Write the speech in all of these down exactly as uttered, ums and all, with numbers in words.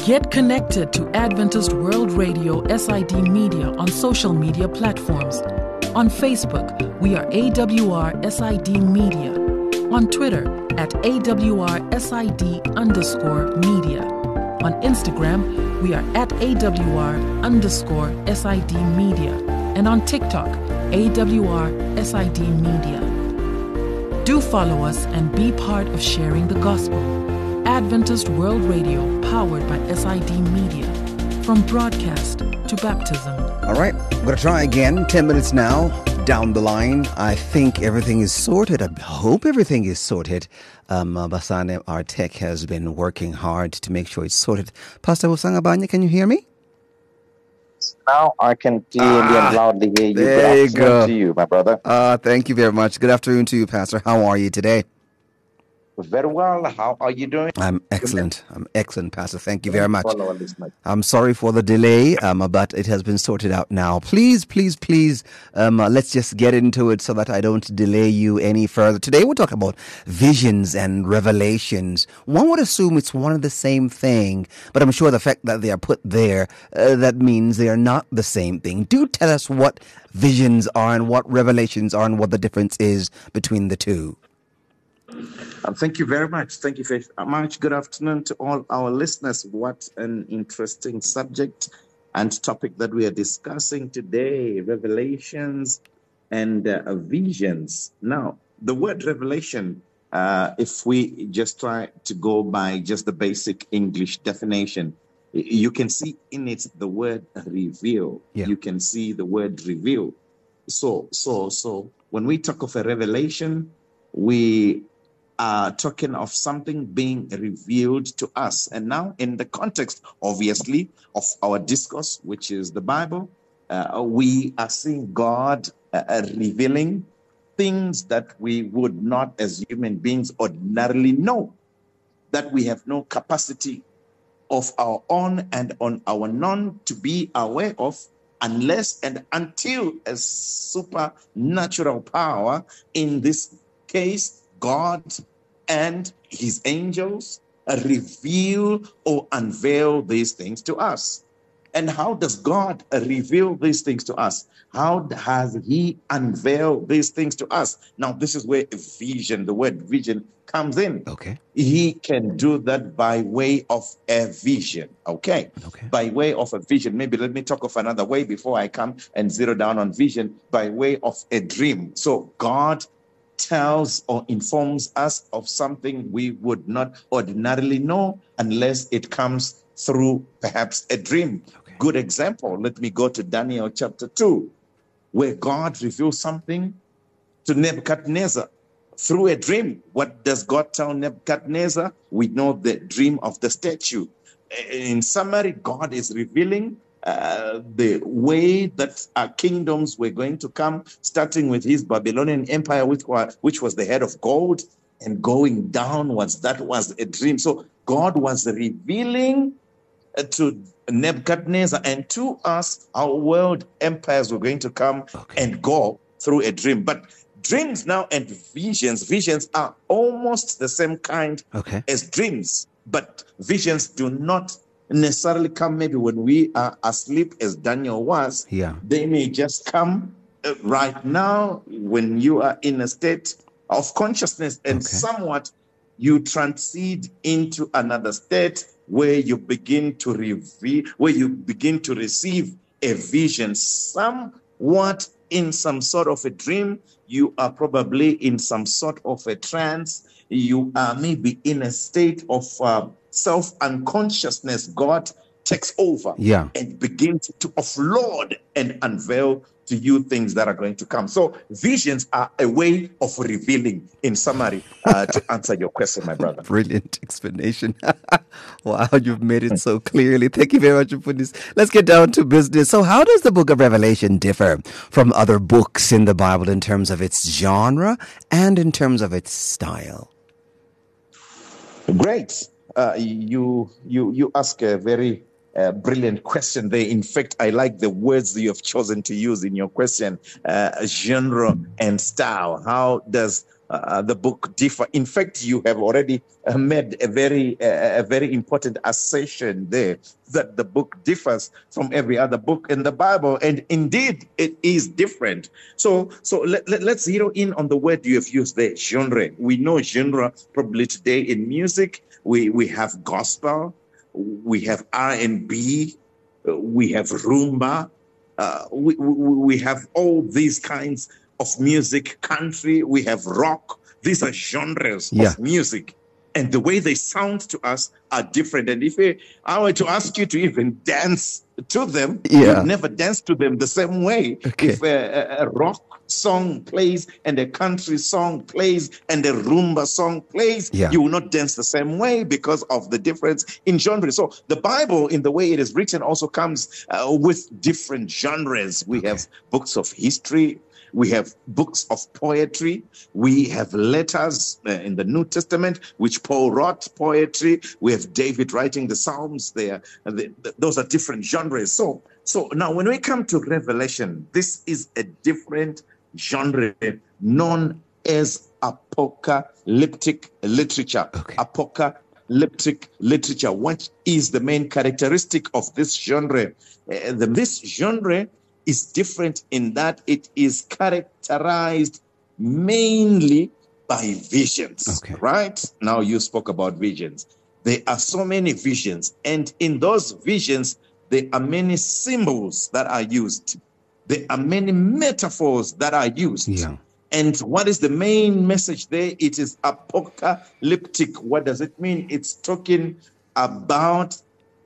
Get connected to Adventist World Radio S I D Media on social media platforms. On Facebook, we are A W R S I D Media. On Twitter, at A W R S I D underscore media. On Instagram, we are at A W R underscore S I D media. And on TikTok, A W R S I D media. Do follow us and be part of sharing the gospel. Adventist World Radio, powered by S I D Media. From broadcast to baptism. All right, I'm going to try again. Ten minutes now down the line. I think everything is sorted. I hope everything is sorted. Um, uh, Basane, our tech, has been working hard to make sure it's sorted. Pastor Usangabanya, can you hear me? Now I can clearly ah, and loudly hear you. There you go. To you, my brother. Uh, thank you very much. Good afternoon to you, Pastor. How are you today? Very well. How are you doing? I'm excellent. I'm excellent, Pastor. Thank you very much. I'm sorry for the delay, um, but it has been sorted out now. Please, please, please, um, uh, let's just get into it so that I don't delay you any further. Today we'll talk about visions and revelations. One would assume it's one and the same thing, but I'm sure the fact that they are put there, uh, that means they are not the same thing. Do tell us what visions are and what revelations are and what the difference is between the two. Uh, thank you very much. Thank you very much. Good afternoon to all our listeners. What an interesting subject and topic that we are discussing today, revelations and uh, visions. Now, the word revelation, uh, if we just try to go by just the basic English definition, you can see in it the word reveal. Yeah. You can see the word reveal. So, so, so when we talk of a revelation, we are talking of something being revealed to us. And now in the context, obviously, of our discourse, which is the Bible, uh, we are seeing God uh, revealing things that we would not as human beings ordinarily know, that we have no capacity of our own and on our own to be aware of, unless and until a supernatural power, in this case, God and his angels, uh, reveal or unveil these things to us. And how does God uh, reveal these things to us? How has he unveiled these things to us? Now, this is where vision, the word vision, comes in. Okay. He can do that by way of a vision. Okay. Okay. By way of a vision. Maybe let me talk of another way before I come and zero down on vision. By way of a dream. So God tells or informs us of something we would not ordinarily know unless it comes through perhaps a dream. Okay. Good example. Let me go to Daniel chapter two, where God reveals something to Nebuchadnezzar through a dream. What does God tell Nebuchadnezzar? We know the dream of the statue. In summary, God is revealing Uh, the way that our kingdoms were going to come, starting with his Babylonian empire, which was, which was the head of gold, and going downwards. That was a dream. So God was revealing uh, to Nebuchadnezzar and to us our world empires were going to come okay. and go through a dream. But dreams now and visions, visions are almost the same kind okay. as dreams, but visions do not necessarily come maybe when we are asleep, as Daniel was. Yeah. They may just come uh, right now when you are in a state of consciousness, and okay. somewhat you transit into another state where you begin to reveal, where you begin to receive a vision, somewhat in some sort of a dream. You are probably in some sort of a trance. You are maybe in a state of uh, self-unconsciousness. God takes over yeah. and begins to offload and unveil to you things that are going to come. So visions are a way of revealing, in summary, uh, to answer your question, my brother. Brilliant explanation. Wow, you've made it so clearly. Thank you very much for this. Let's get down to business. So how does the book of Revelation differ from other books in the Bible in terms of its genre and in terms of its style? Great. Uh, you you you ask a very uh, brilliant question there. In fact, I like the words you have chosen to use in your question, uh, genre and style. How does uh, the book differ. In fact, you have already uh, made a very uh, a very important assertion there that the book differs from every other book in the Bible, and indeed it is different. So, so let, let, let's zero in on the word you have used there, genre. We know genre probably today in music. We we have gospel, we have R and B, we have rumba, uh, we, we we have all these kinds of music, country, we have rock. These are genres yeah. of music, and the way they sound to us are different. And if I were to ask you to even dance to them, yeah. you'd never dance to them the same way. Okay. If a, a rock song plays and a country song plays and a rumba song plays, yeah. you will not dance the same way because of the difference in genre. So the Bible, in the way it is written, also comes uh, with different genres. We okay. have books of history, we have books of poetry, we have letters uh, in the New Testament, which Paul wrote poetry. We have David writing the Psalms there. And the, the, those are different genres. So, so now when we come to Revelation, this is a different genre known as apocalyptic literature. Okay. Apocalyptic literature. What is the main characteristic of this genre? Uh, the, this genre is different in that it is characterized mainly by visions. Okay. Right? Now you spoke about visions. There are so many visions, and in those visions, there are many symbols that are used. There are many metaphors that are used. Yeah. And what is the main message there? It is apocalyptic. What does it mean? It's talking about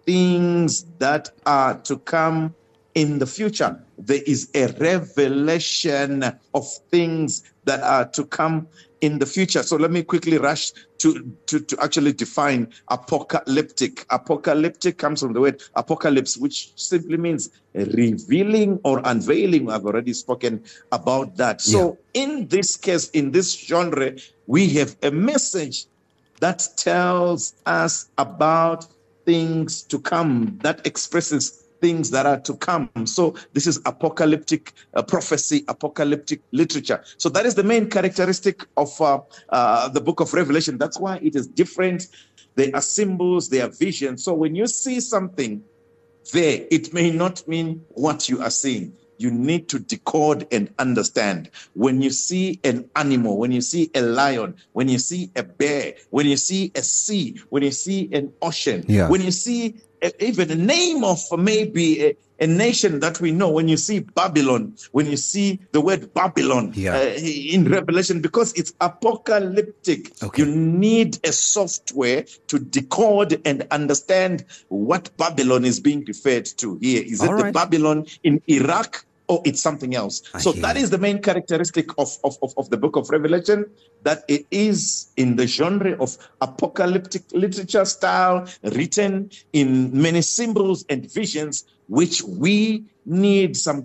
things that are to come in the future. There is a revelation of things that are to come in the future. So let me quickly rush to, to, to actually define apocalyptic. Apocalyptic comes from the word apocalypse, which simply means revealing or unveiling. I've already spoken about that. Yeah. So in this case, in this genre, we have a message that tells us about things to come, that expresses things that are to come. So this is apocalyptic uh, prophecy, apocalyptic literature. So that is the main characteristic of uh, uh, the book of Revelation. That's why it is different. There are symbols, there are visions. So when you see something there, it may not mean what you are seeing. You need to decode and understand. When you see an animal, when you see a lion, when you see a bear, when you see a sea, when you see an ocean, yeah. when you see even a name of maybe a, a nation that we know, when you see Babylon, when you see the word Babylon yeah. uh, in Revelation, because it's apocalyptic, okay. you need a software to decode and understand what Babylon is being referred to here. Is All it right. the Babylon in Iraq? Or it's something else. I so that you. is the main characteristic of, of, of, of the book of Revelation, that it is in the genre of apocalyptic literature style, written in many symbols and visions, which we need some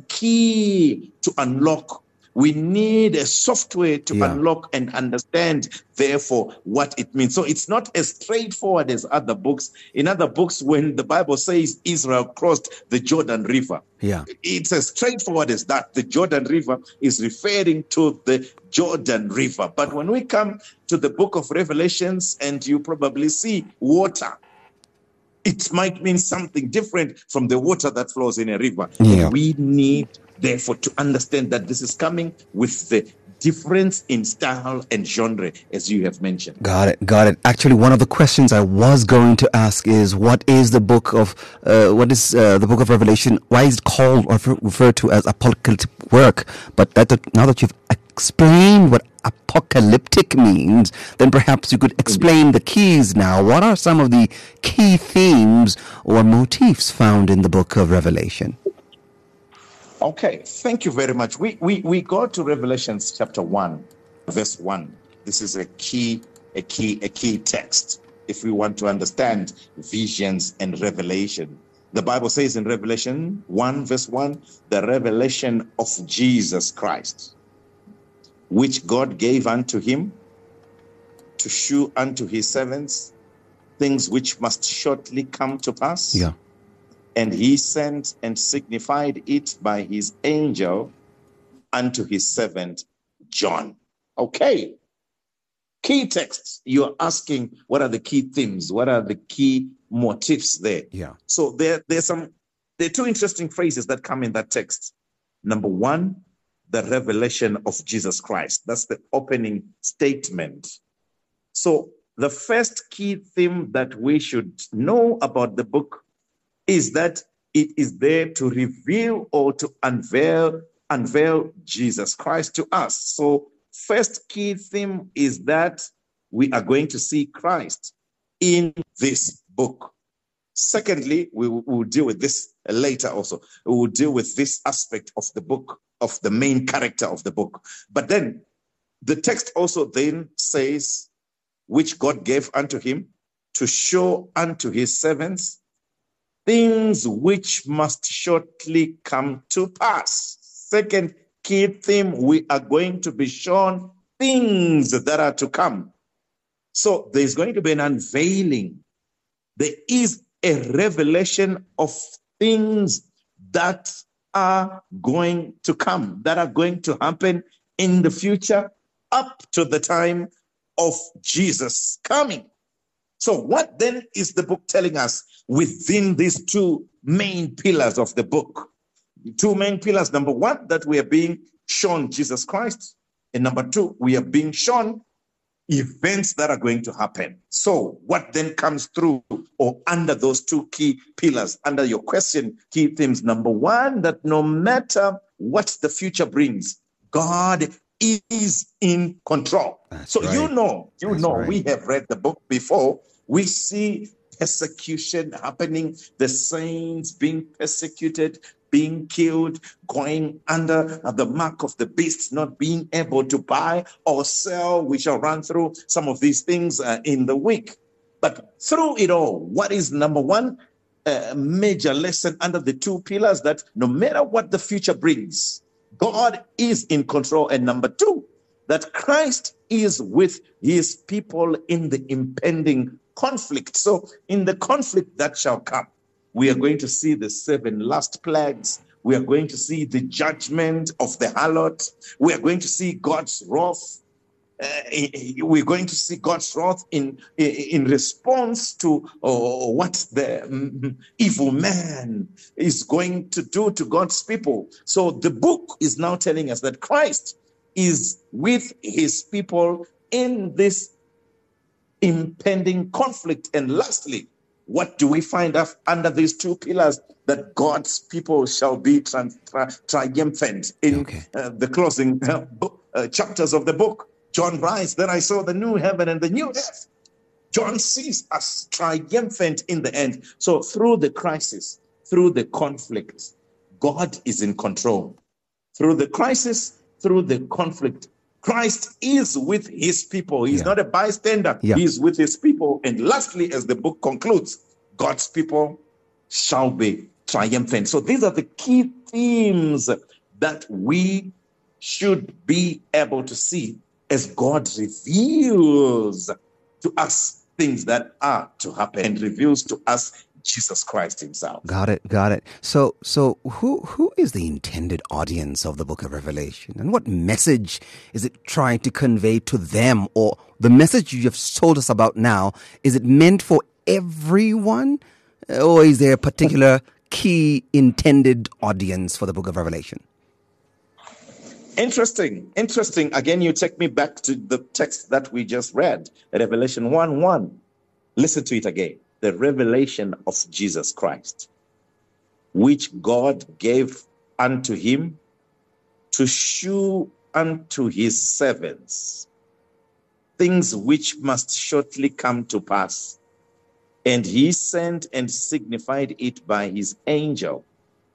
key to unlock. We need a software to yeah. unlock and understand, therefore, what it means. So it's not as straightforward as other books. In other books, when the Bible says Israel crossed the Jordan River, yeah. it's as straightforward as that. The Jordan River is referring to the Jordan River. But when we come to the book of Revelations and you probably see water, it might mean something different from the water that flows in a river. Yeah. We need therefore to understand that this is coming with the difference in style and genre, as you have mentioned. Got it, got it. Actually, one of the questions I was going to ask is, what is the book of, uh, what is uh, the book of Revelation? Why is it called or referred to as apocalyptic work? But that, now that you've explained what apocalyptic means, then perhaps you could explain the keys now. What are some of the key themes or motifs found in the book of Revelation? Okay, thank you very much. We, we we go to Revelations chapter one, verse one. This is a key, a key, a key text if we want to understand visions and revelation. The Bible says in Revelation one, verse one, the revelation of Jesus Christ, which God gave unto him to shew unto his servants things which must shortly come to pass. Yeah. And he sent and signified it by his angel unto his servant John. Okay, key texts, you're asking, what are the key themes? What are the key motifs there? Yeah. So there, there's some, there are two interesting phrases that come in that text. Number one, the revelation of Jesus Christ. That's the opening statement. So the first key theme that we should know about the book is that it is there to reveal or to unveil, unveil Jesus Christ to us. So first key theme is that we are going to see Christ in this book. Secondly, we will deal with this later also. We will deal with this aspect of the book, of the main character of the book. But then the text also then says, which God gave unto him to show unto his servants things which must shortly come to pass. Second key theme, we are going to be shown things that are to come. So there's going to be an unveiling. There is a revelation of things that are going to come, that are going to happen in the future up to the time of Jesus coming. So what then is the book telling us within these two main pillars of the book? Two main pillars. Number one, that we are being shown Jesus Christ. And number two, we are being shown events that are going to happen. So what then comes through or under those two key pillars, under your question, key themes? Number one, that no matter what the future brings, God is in control. That's so right. you know, you That's know, right. we have read the book before. We see persecution happening, the saints being persecuted, being killed, going under the mark of the beast, not being able to buy or sell. We shall run through some of these things uh, in the week. But through it all, what is number one uh, major lesson under the two pillars? That no matter what the future brings, God is in control. And number two, that Christ is with his people in the impending conflict. So in the conflict that shall come, we are going to see the seven last plagues. We are going to see the judgment of the harlot. We are going to see God's wrath. Uh, we're going to see God's wrath in, in response to uh, what the um, evil man is going to do to God's people. So the book is now telling us that Christ is with his people in this impending conflict. And lastly, what do we find out under these two pillars? That God's people shall be tri- tri- triumphant. In Okay. uh, the closing uh, book, uh, chapters of the book, John writes, then I saw the new heaven and the new earth. John sees us triumphant in the end. So through the crisis, through the conflict, God is in control. Through the crisis, through the conflict, Christ is with his people. He's Yeah. not a bystander. Yeah. He is with his people. And lastly, as the book concludes, God's people shall be triumphant. So these are the key themes that we should be able to see as God reveals to us things that are to happen and reveals to us Jesus Christ himself. Got it, got it. So, so who who is the intended audience of the book of Revelation? And what message is it trying to convey to them? Or the message you have told us about now, is it meant for everyone? Or is there a particular key intended audience for the book of Revelation? Interesting, interesting. Again, you take me back to the text that we just read, Revelation one one. Listen to it again. The revelation of Jesus Christ, which God gave unto him to shew unto his servants things which must shortly come to pass. And he sent and signified it by his angel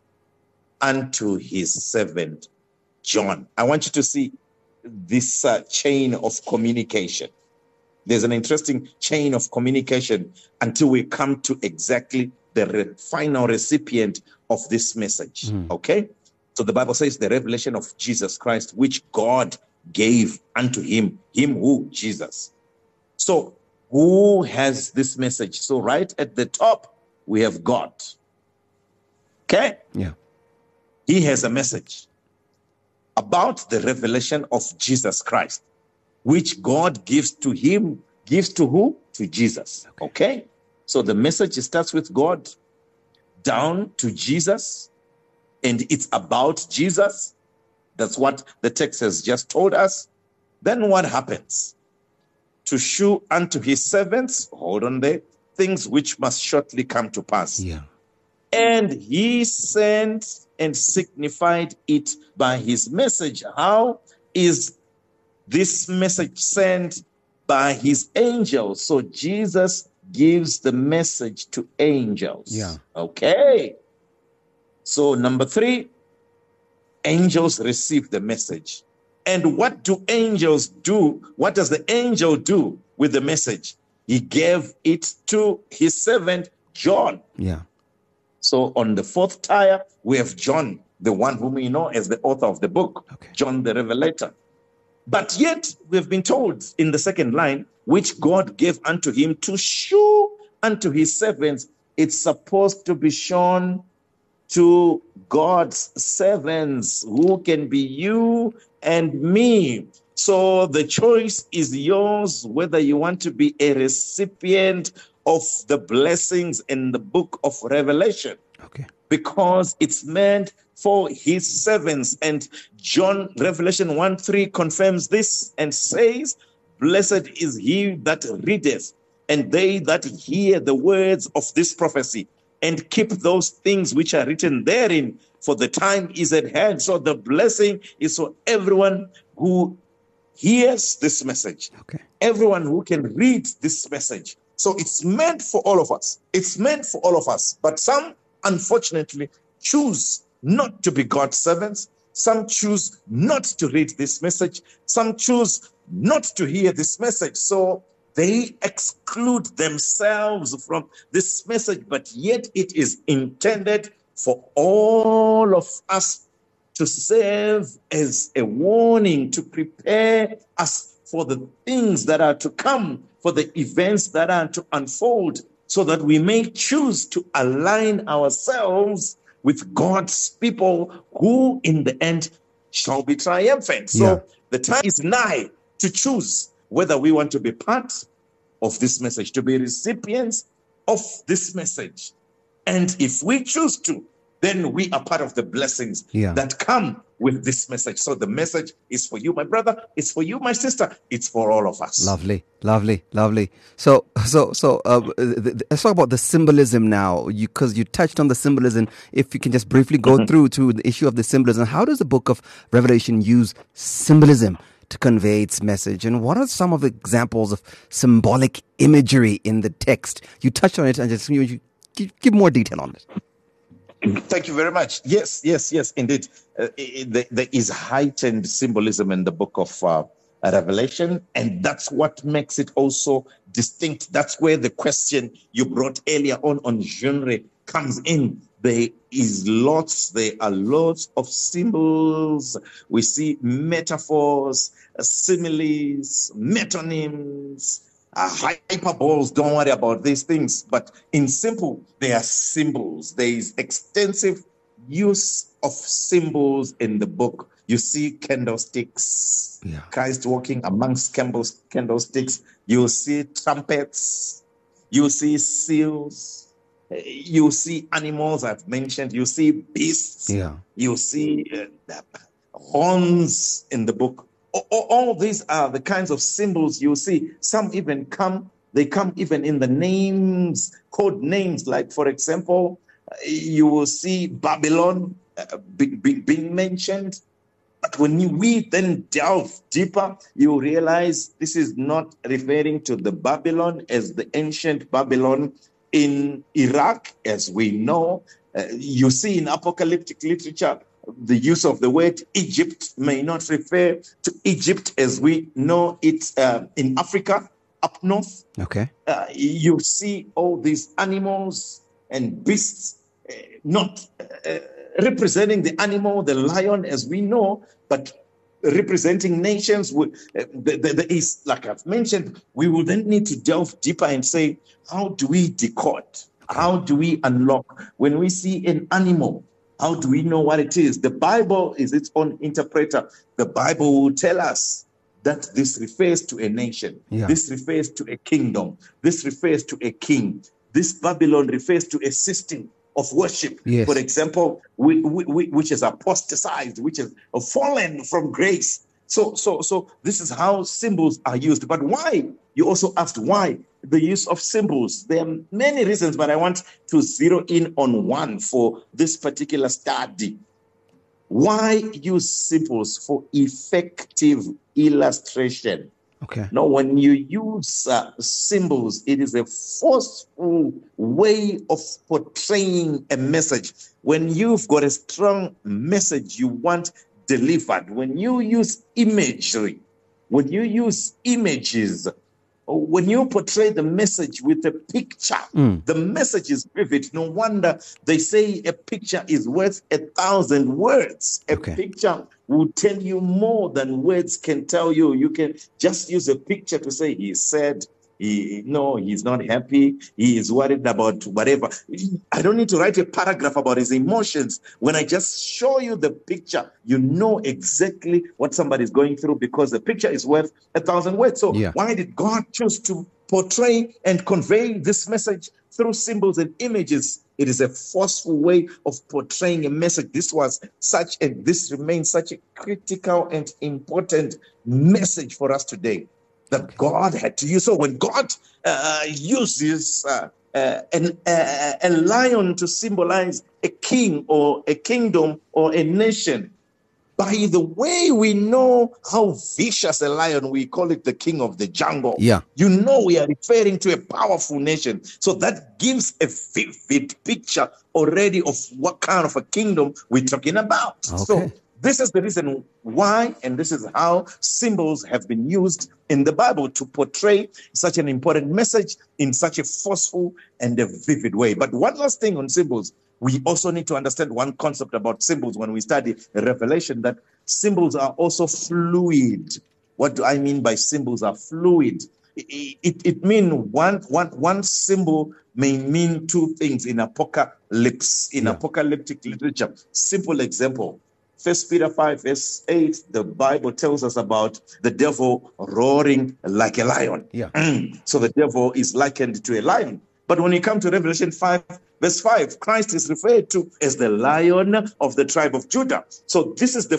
unto his servant John. I want you to see this uh, chain of communication. There's an interesting chain of communication until we come to exactly the re- final recipient of this message. Mm. Okay? So the Bible says the revelation of Jesus Christ, which God gave unto him. Him who? Jesus. So who has this message? So right at the top, we have God. Okay? Yeah. He has a message about the revelation of Jesus Christ. which God gives to him, gives to who? To Jesus. Okay. okay? So the message starts with God down to Jesus, and it's about Jesus. That's what the text has just told us. Then what happens? To shew unto his servants, hold on there, things which must shortly come to pass. Yeah. And he sent and signified it by his message. How is this message sent? By his angels. So Jesus gives the message to angels. Yeah. Okay. So number three, angels receive the message. And what do angels do? What does the angel do with the message? He gave it to his servant, John. Yeah. So on the fourth tier, we have John, the one whom we know as the author of the book, okay. John the Revelator. But yet we have been told in the second line, which God gave unto him to show unto his servants. It's supposed to be shown to God's servants, who can be you and me. So the choice is yours, whether you want to be a recipient of the blessings in the book of Revelation. Okay. Because it's meant for his servants. And John, Revelation one three confirms this and says, blessed is he that readeth, and they that hear the words of this prophecy, and keep those things which are written therein, for the time is at hand. So the blessing is for everyone who hears this message. Okay. Everyone who can read this message. So it's meant for all of us. It's meant for all of us. But some, unfortunately, choose not to be God's servants. Some choose not to read this message. Some choose not to hear this message. So they exclude themselves from this message, but yet it is intended for all of us to serve as a warning, to prepare us for the things that are to come, for the events that are to unfold, so that we may choose to align ourselves with God's people, who in the end shall be triumphant. So yeah. The time is nigh to choose whether we want to be part of this message, to be recipients of this message. And if we choose to, then we are part of the blessings yeah. that come with this message. So the message is for you, my brother. It's for you, my sister. It's for all of us. Lovely, lovely, lovely. So, so, so uh, let's talk about the symbolism now, because you, you touched on the symbolism. If you can just briefly go mm-hmm. through to the issue of the symbolism. How does the book of Revelation use symbolism to convey its message? And what are some of the examples of symbolic imagery in the text? You touched on it, and just you, you give, give more detail on it. Thank you very much. Yes, yes, yes, indeed. Uh, it, it, there is heightened symbolism in the book of uh, Revelation, and that's what makes it also distinct. That's where the question you brought earlier on on genre comes in. There is lots, there are lots of symbols. We see metaphors, similes, metonyms, Uh, hyperboles. Don't worry about these things. But in simple, they are symbols. There is extensive use of symbols in the book. You see candlesticks, yeah. Christ walking amongst candlesticks. You see trumpets. You see seals. You see animals I've mentioned. You see beasts. Yeah. You see uh, horns in the book. All these are the kinds of symbols you see. Some even come, they come even in the names, code names. Like, for example, you will see Babylon uh, be, be, being mentioned. But when you, we then delve deeper, you realize this is not referring to the Babylon as the ancient Babylon in Iraq, as we know. Uh, you see in apocalyptic literature, the use of the word Egypt may not refer to Egypt as we know it uh, in Africa, up north. Okay. Uh, you see all these animals and beasts, uh, not uh, representing the animal, the lion, as we know, but representing nations. With, uh, there is, like I've mentioned, we will then need to delve deeper and say, how do we decode? How do we unlock? When we see an animal, how do we know what it is? The Bible is its own interpreter. The Bible will tell us that this refers to a nation. Yeah. This refers to a kingdom. This refers to a king. This Babylon refers to a system of worship, yes. for example, we, we, which is apostatized, which is fallen from grace. So, so, so this is how symbols are used. But why? You also asked why the use of symbols. There are many reasons, but I want to zero in on one for this particular study. Why use symbols for effective illustration? Okay. Now, when you use uh, symbols, it is a forceful way of portraying a message. When you've got a strong message you want delivered, when you use imagery, when you use images, or when you portray the message with a picture, mm. the message is vivid. No wonder they say a picture is worth a thousand words. A okay. picture will tell you more than words can tell you. You can just use a picture to say, he said, he, no, he's not happy. He is worried about whatever. I don't need to write a paragraph about his emotions. When I just show you the picture, you know exactly what somebody's going through because the picture is worth a thousand words. So yeah. why did God choose to portray and convey this message through symbols and images? It is a forceful way of portraying a message. This was such a, this remains such a critical and important message for us today that okay. God had to use. So when God uh, uses uh, uh, an, uh, a lion to symbolize a king or a kingdom or a nation, by the way we know how vicious a lion, we call it the king of the jungle. Yeah. You know we are referring to a powerful nation. So that gives a vivid picture already of what kind of a kingdom we're talking about. Okay. So this is the reason why, and this is how symbols have been used in the Bible to portray such an important message in such a forceful and a vivid way. But one last thing on symbols. We also need to understand one concept about symbols when we study Revelation, that symbols are also fluid. What do I mean by symbols are fluid? It, it, it means one, one, one symbol may mean two things in apocalypse, in yeah. apocalyptic literature. Simple example. First Peter five, verse eight, the Bible tells us about the devil roaring like a lion. Yeah. So the devil is likened to a lion. But when you come to Revelation five, verse five, Christ is referred to as the Lion of the tribe of Judah. So this is the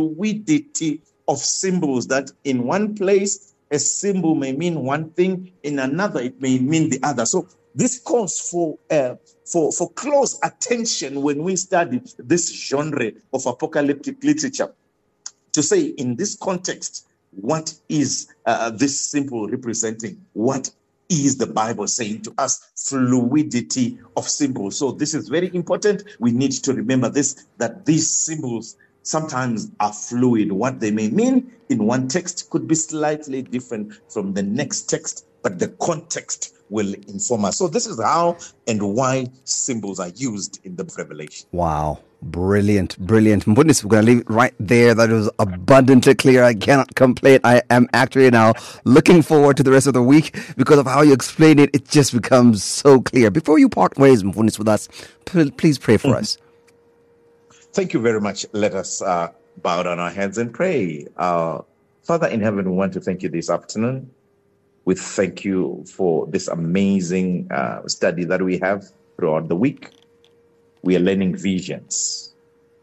fluidity of symbols, that in one place, a symbol may mean one thing, in another, it may mean the other. So this calls for, uh, for, for close attention when we study this genre of apocalyptic literature. To say, in this context, what is uh, this symbol representing? What is the Bible saying to us? Fluidity of symbols. So this is very important. We need to remember this, that these symbols sometimes are fluid. What they may mean in one text could be slightly different from the next text, but the context will inform us. So this is how and why symbols are used in the Revelation. Wow. Brilliant, brilliant. Goodness, we're going to leave it right there. That was abundantly clear. I cannot complain. I am actually now looking forward to the rest of the week because of how you explain it. It just becomes so clear. Before you part ways, Mfundisi, with us, please pray for mm-hmm. us. Thank you very much. Let us uh, bow down our heads and pray. Uh, Father in heaven, we want to thank you this afternoon. We thank you for this amazing uh, study that we have throughout the week. We are learning visions.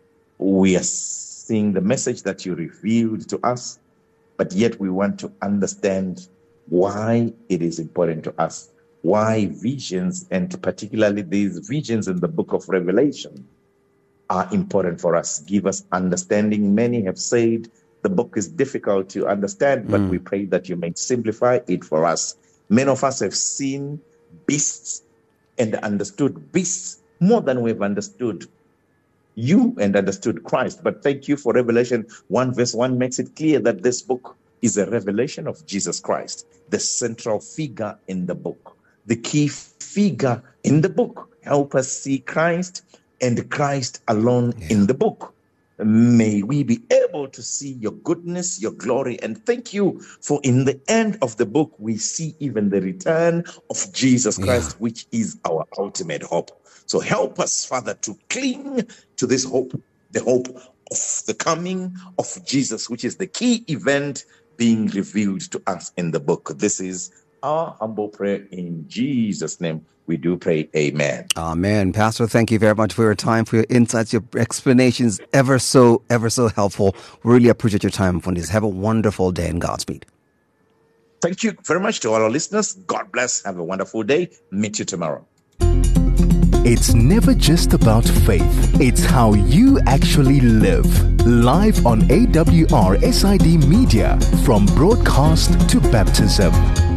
We are seeing the message that you revealed to us, but yet we want to understand why it is important to us, why visions, and particularly these visions in the book of Revelation, are important for us. Give us understanding. Many have said the book is difficult to understand, but mm. we pray that you may simplify it for us. Many of us have seen beasts and understood beasts more than we've understood you and understood Christ. But thank you for Revelation one verse one makes it clear that this book is a revelation of Jesus Christ, the central figure in the book, the key figure in the book. Help us see Christ and Christ alone yeah. in the book. May we be able to see your goodness, your glory, and thank you for in the end of the book, we see even the return of Jesus Christ, yeah. which is our ultimate hope. So help us, Father, to cling to this hope, the hope of the coming of Jesus, which is the key event being revealed to us in the book. This is our humble prayer in Jesus' name. We do pray. Amen. Amen. Pastor, thank you very much for your time, for your insights, your explanations. Ever so, ever so helpful. Really appreciate your time on this. Have a wonderful day and Godspeed. Thank you very much to all our listeners. God bless. Have a wonderful day. Meet you tomorrow. It's never just about faith. It's how you actually live. Live on A W R S I D Media, from broadcast to baptism.